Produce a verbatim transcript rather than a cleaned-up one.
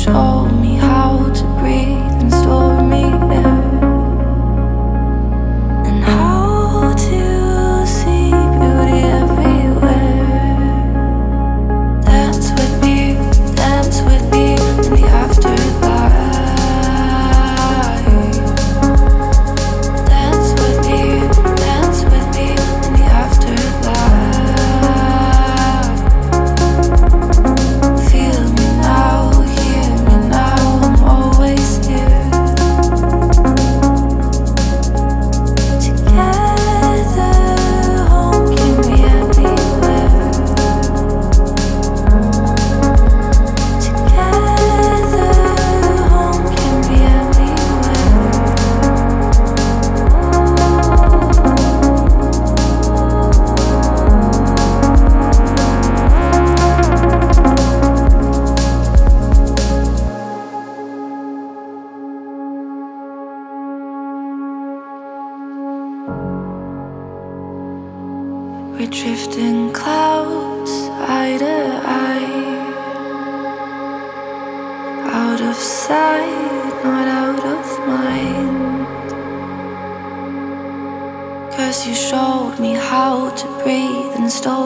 showed me how to breathe and store me air, and how to see beauty everywhere. Dance with me, dance with me in the afterlife. Dance with me, dance with me in the afterlife. Feel me now, hear me now, I'm always here. Together, home can be anywhere. Together, home can be anywhere. We're drifting clouds, eye to eye, out of sight, not out of mind. 'Cause you showed me how to breathe and store